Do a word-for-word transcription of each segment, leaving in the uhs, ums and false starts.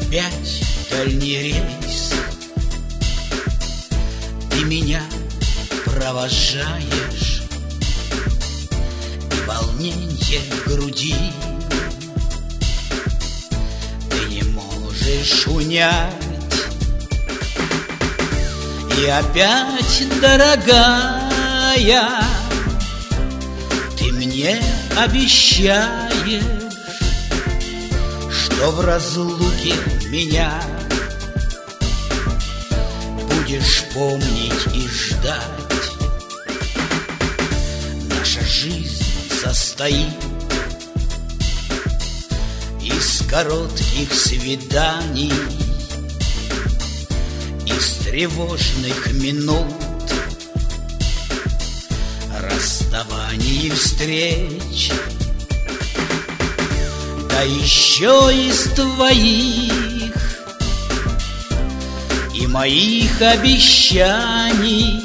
опять дальний рейс. Ты меня провожаешь, и волнение в груди ты не можешь унять. И опять, дорогая, ты мне обещаешь, что в разлуке меня будешь помнить и ждать. Наша жизнь состоит из коротких свиданий, из тревожных минут, расставаний и встреч, да еще из твоих и моих обещаний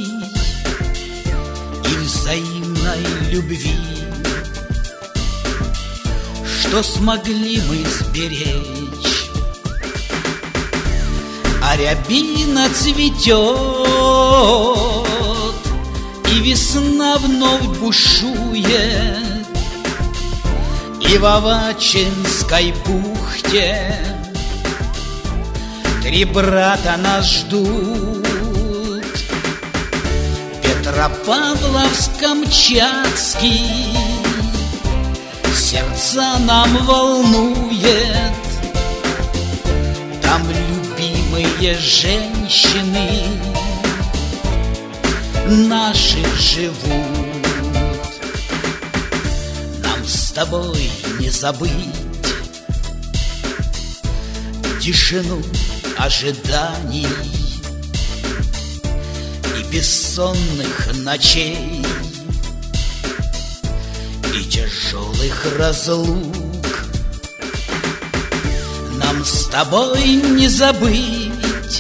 и взаимной любви, что смогли мы сберечь. А рябина цветет, и весна вновь бушует, и в Авачинской бухте три брата нас ждут. Петропавловск-Камчатский сердца нам волнует. Там любимые женщины наши живут. Нам с тобой не забыть тишину ожиданий и бессонных ночей, и тяжелых разлук. Нам с тобой не забыть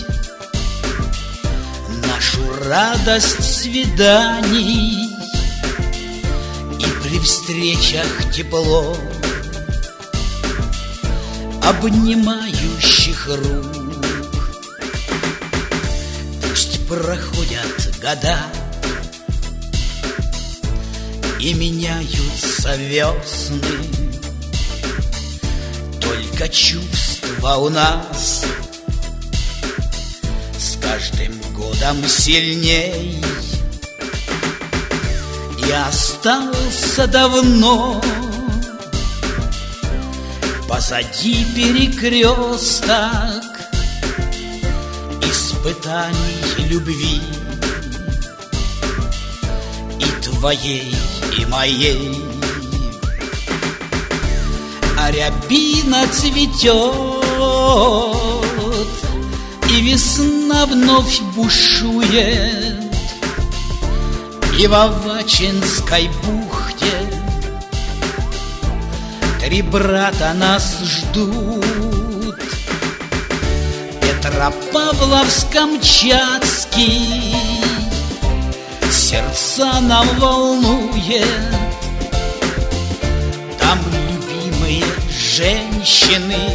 нашу радость свиданий и при встречах тепло обнимающих рук. Пусть проходят года и меняются весны, только чувства у нас с каждым годом сильней. Я остался давно позади перекресток испытаний любви, и твоей, и моей. А рябина цветет, и весна вновь бушует, и в Авачинской бухте три брата нас ждут. Петропавловск-Камчатский сердца нам волнует. Там любимые женщины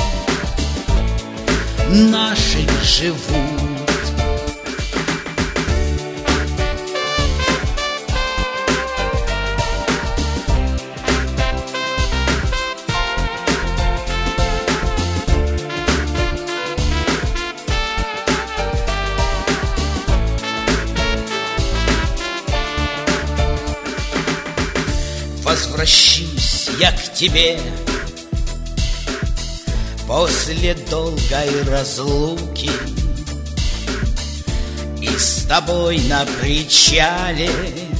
наши живут. Возвращусь я к тебе после долгой разлуки, и с тобой на причале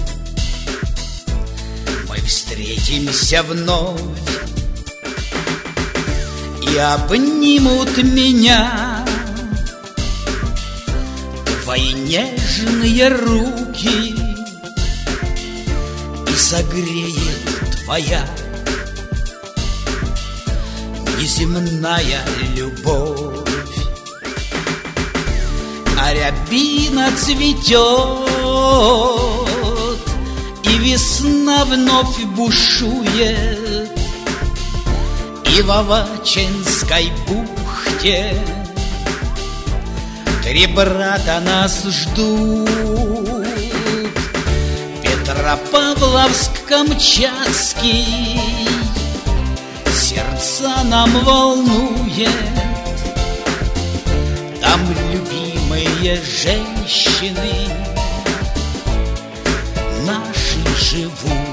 мы встретимся вновь, и обнимут меня твои нежные руки, и согреет твоя неземная любовь. А рябина цветет, и весна вновь бушует, и в Авачинской бухте бухте три брата нас ждут: Петропавловск-Камчатский сердца нам волнует. Там любимые женщины наши живут.